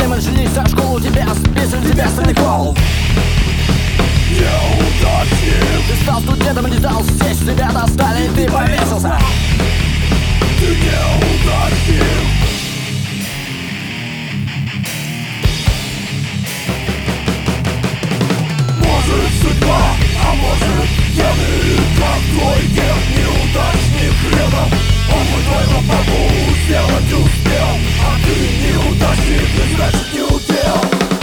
мы шли со школы, тебя списали, тебя стариков. Неудачник. Ты стал студентом и не дал сесть, тебя достали, и ты повесился. Ты неудачник. Может судьба, а может гены. Как твой ген, неудачник хренов. Он бы твою папу сделать успел, а ты неудачник, и значит не удел.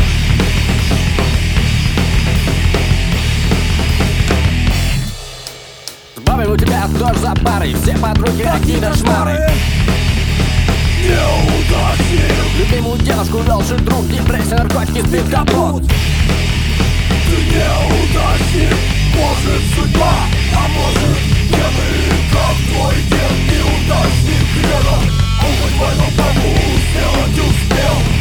С бабами у тебя тоже за парой, все подруги какие-то шмары. Неудачник. Любимую девушку вел же друг, депрессия, наркотики, спид, капут. Ты неудачник. Может судьба, а может гены. Как твой ген, неудачник хренов. Он хоть в этом тому сделать успел,